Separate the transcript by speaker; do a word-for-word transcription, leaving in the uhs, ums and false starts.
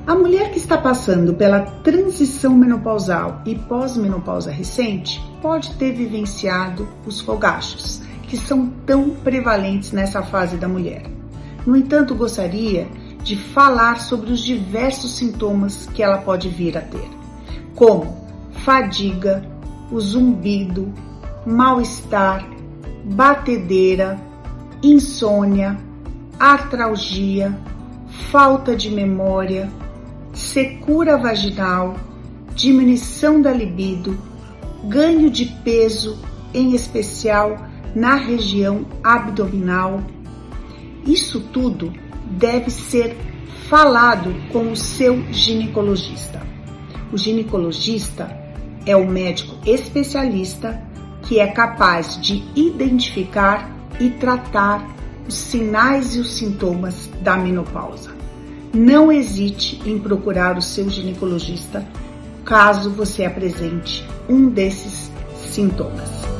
Speaker 1: A mulher que está passando pela transição menopausal e pós-menopausa recente pode ter vivenciado os fogachos, que são tão prevalentes nessa fase da mulher. No entanto, gostaria de falar sobre os diversos sintomas que ela pode vir a ter, como fadiga, o zumbido, mal-estar, batedeira, insônia, artralgia, falta de memória, secura vaginal, diminuição da libido, ganho de peso, em especial na região abdominal. Isso tudo deve ser falado com o seu ginecologista. O ginecologista é o médico especialista que é capaz de identificar e tratar os sinais e os sintomas da menopausa. Não hesite em procurar o seu ginecologista caso você apresente um desses sintomas.